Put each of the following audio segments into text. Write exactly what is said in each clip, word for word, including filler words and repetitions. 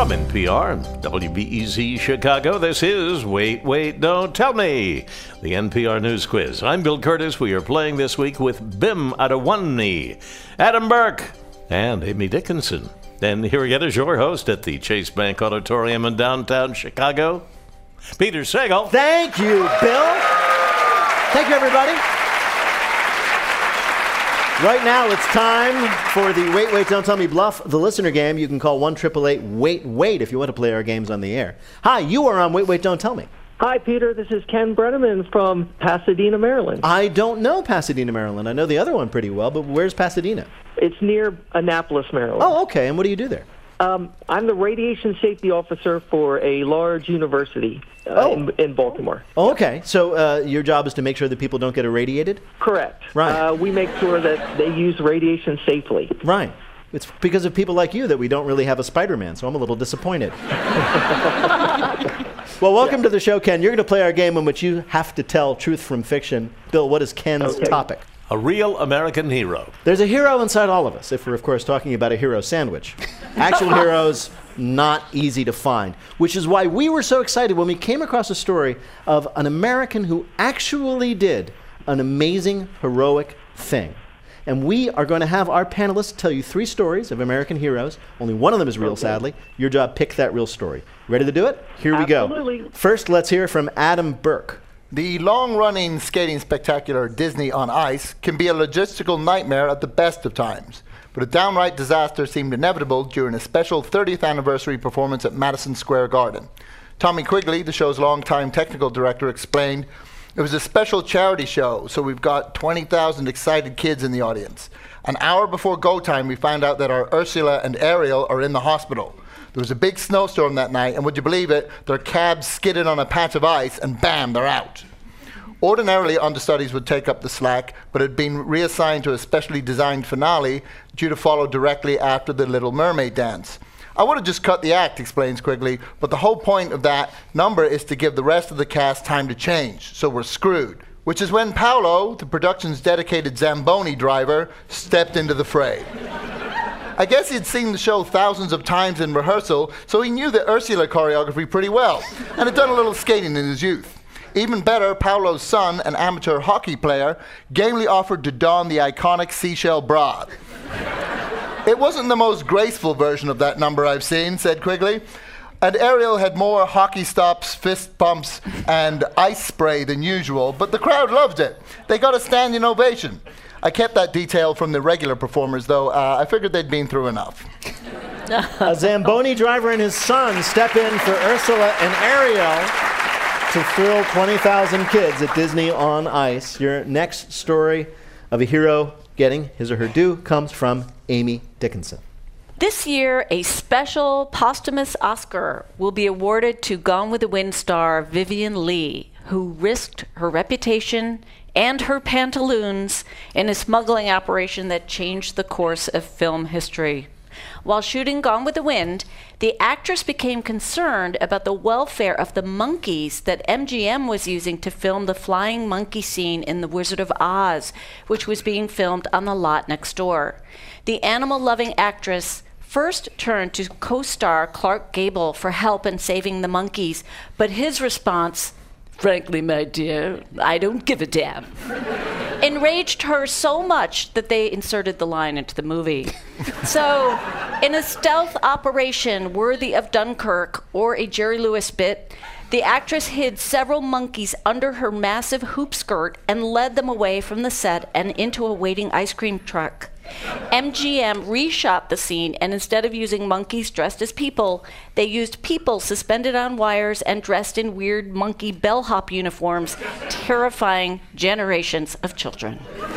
From N P R and W B E Z Chicago, this is Wait, Wait, Don't Tell Me, the N P R News Quiz. I'm Bill Curtis. We are playing this week with Bim Adewunmi, Adam Burke, and Amy Dickinson. And here again is your host at the Chase Bank Auditorium in downtown Chicago, Peter Sagal. Thank you, Bill. Thank you, everybody. Right now, it's time for the Wait, Wait, Don't Tell Me Bluff, the listener game. You can call one eight eight eight wait wait if you want to play our games on the air. Hi, you are on Wait, Wait, Don't Tell Me. Hi, Peter. This is Ken Brenneman from Pasadena, Maryland. I don't know Pasadena, Maryland. I know the other one pretty well, but where's Pasadena? It's near Annapolis, Maryland. Oh, okay. And what do you do there? Um, I'm the radiation safety officer for a large university uh, oh. in, in Baltimore. Oh, okay. So uh, your job is to make sure that people don't get irradiated? Correct. Right. Uh, we make sure that they use radiation safely. Right. It's because of people like you that we don't really have a Spider-Man, so I'm a little disappointed. Well, welcome yeah. to the show, Ken. You're going to play our game in which you have to tell truth from fiction. Bill, what is Ken's okay. topic? A real American hero. There's a hero inside all of us, if we're, of course, talking about a hero sandwich. Actual heroes, not easy to find, which is why we were so excited when we came across a story of an American who actually did an amazing, heroic thing. And we are going to have our panelists tell you three stories of American heroes. Only one of them is real, okay. sadly. Your job, pick that real story. Ready to do it? Here we go. Absolutely. First, let's hear from Adam Burke. The long-running skating spectacular Disney on Ice can be a logistical nightmare at the best of times, but a downright disaster seemed inevitable during a special thirtieth anniversary performance at Madison Square Garden. Tommy Quigley, the show's longtime technical director, explained, "It was a special charity show, so we've got twenty thousand excited kids in the audience. An hour before go time, we found out that our Ursula and Ariel are in the hospital. There was a big snowstorm that night, and would you believe it, their cabs skidded on a patch of ice, and bam, they're out." Ordinarily, understudies would take up the slack, but had been reassigned to a specially designed finale due to follow directly after the Little Mermaid dance. "I would have just cut the act," explains Quigley, "but the whole point of that number is to give the rest of the cast time to change, so we're screwed." Which is when Paolo, the production's dedicated Zamboni driver, stepped into the fray. I guess he'd seen the show thousands of times in rehearsal, so he knew the Ursula choreography pretty well, and had done a little skating in his youth. Even better, Paolo's son, an amateur hockey player, gamely offered to don the iconic seashell bra. "It wasn't the most graceful version of that number I've seen," said Quigley. "And Ariel had more hockey stops, fist pumps, and ice spray than usual, but the crowd loved it. They got a standing ovation. I kept that detail from the regular performers, though. Uh, I figured they'd been through enough." A Zamboni driver and his son step in for Ursula and Ariel to thrill twenty thousand kids at Disney on Ice. Your next story of a hero getting his or her due comes from Amy Dickinson. This year, a special posthumous Oscar will be awarded to Gone with the Wind star Vivien Leigh, who risked her reputation and her pantaloons in a smuggling operation that changed the course of film history. While shooting Gone with the Wind, the actress became concerned about the welfare of the monkeys that M G M was using to film the flying monkey scene in The Wizard of Oz, which was being filmed on the lot next door. The animal-loving actress first turned to co-star Clark Gable for help in saving the monkeys, but his response, "Frankly, my dear, I don't give a damn," enraged her so much that they inserted the line into the movie. So, in a stealth operation worthy of Dunkirk or a Jerry Lewis bit, the actress hid several monkeys under her massive hoop skirt and led them away from the set and into a waiting ice cream truck. M G M reshot the scene, and instead of using monkeys dressed as people, they used people suspended on wires and dressed in weird monkey bellhop uniforms, terrifying generations of children.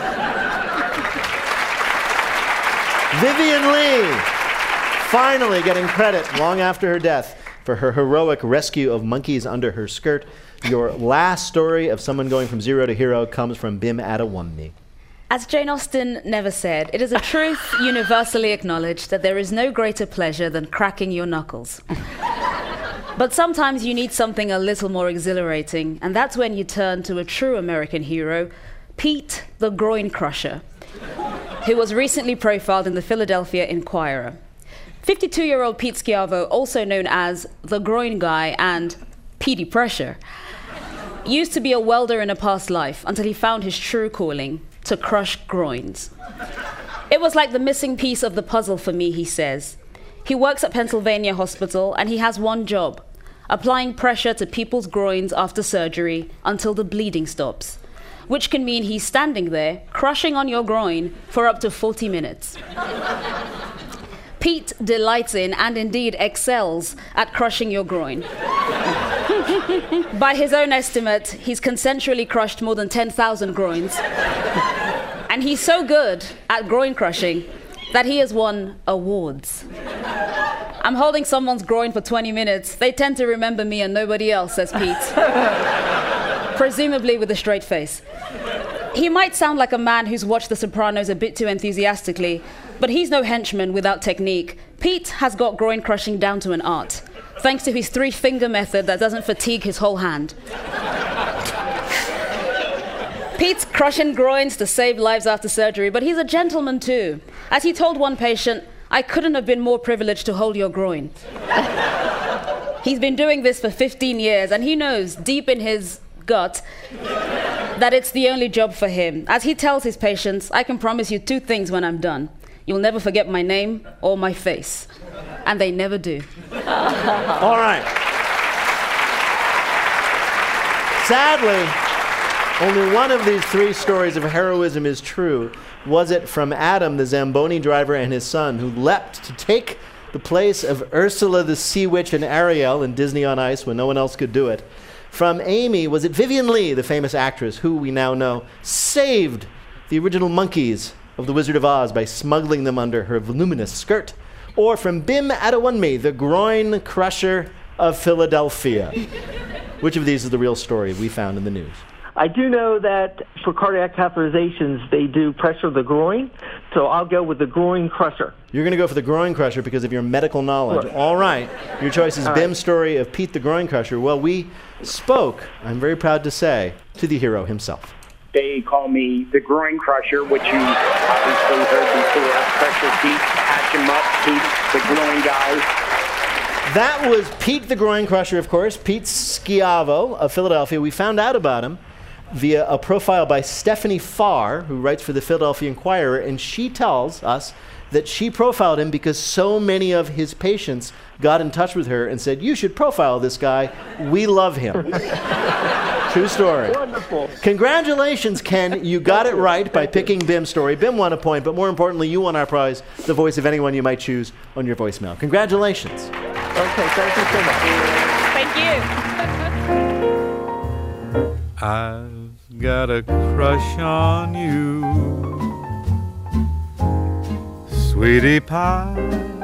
Vivien Leigh, finally getting credit long after her death for her heroic rescue of monkeys under her skirt. Your last story of someone going from zero to hero comes from Bim Adewunmi. As Jane Austen never said, it is a truth universally acknowledged that there is no greater pleasure than cracking your knuckles. But sometimes you need something a little more exhilarating, and that's when you turn to a true American hero, Pete the Groin Crusher, who was recently profiled in the Philadelphia Inquirer. fifty-two-year-old Pete Schiavo, also known as the Groin Guy and Petey Pressure, used to be a welder in a past life until he found his true calling, to crush groins. It was like the missing piece of the puzzle for me, he says. He works at Pennsylvania Hospital and he has one job, applying pressure to people's groins after surgery until the bleeding stops, which can mean he's standing there, crushing on your groin for up to forty minutes. Pete delights in, and indeed excels at, crushing your groin. By his own estimate, he's consensually crushed more than ten thousand groins. And he's so good at groin crushing that he has won awards. I'm holding someone's groin for twenty minutes. They tend to remember me and nobody else, says Pete. Presumably with a straight face. He might sound like a man who's watched The Sopranos a bit too enthusiastically, but he's no henchman without technique. Pete has got groin crushing down to an art, thanks to his three-finger method that doesn't fatigue his whole hand. Pete's crushing groins to save lives after surgery, but he's a gentleman too. As he told one patient, "I couldn't have been more privileged to hold your groin." He's been doing this for fifteen years, and he knows deep in his gut that it's the only job for him. As he tells his patients, "I can promise you two things when I'm done. You'll never forget my name or my face." And they never do. All right. Sadly, only one of these three stories of heroism is true. Was it from Adam, the Zamboni driver, and his son, who leapt to take the place of Ursula the Sea Witch and Ariel in Disney on Ice when no one else could do it? From Amy, was it Vivien Leigh, the famous actress, who we now know saved the original monkeys of The Wizard of Oz by smuggling them under her voluminous skirt? Or from Bim Adewunmi, the groin crusher of Philadelphia? Which of these is the real story we found in the news? I do know that for cardiac catheterizations, they do pressure the groin, so I'll go with the groin crusher. You're going to go for the groin crusher because of your medical knowledge. Right. All right. Your choice is All Bim's right. story of Pete the Groin Crusher. Well, we spoke, I'm very proud to say, to the hero himself. They call me the Groin Crusher, which you obviously heard before. Pressure Pete, patch him up, Pete, the groin guy. That was Pete the Groin Crusher, of course, Pete Schiavo of Philadelphia. We found out about him via a profile by Stephanie Farr, who writes for the Philadelphia Inquirer, and she tells us that she profiled him because so many of his patients got in touch with her and said, "You should profile this guy. We love him." True story. Wonderful. Congratulations, Ken. You got it right by picking Bim's story. Bim won a point, but more importantly, you won our prize, the voice of anyone you might choose on your voicemail. Congratulations. Okay, thank you so much. Thank you. I've got a crush on you, sweetie pie.